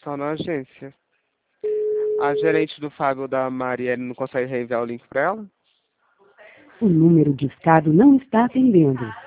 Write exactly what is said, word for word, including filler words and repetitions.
só na agência. A gerente do Fábio da Marielle não consegue reenviar o link para ela? O número discado não está atendendo.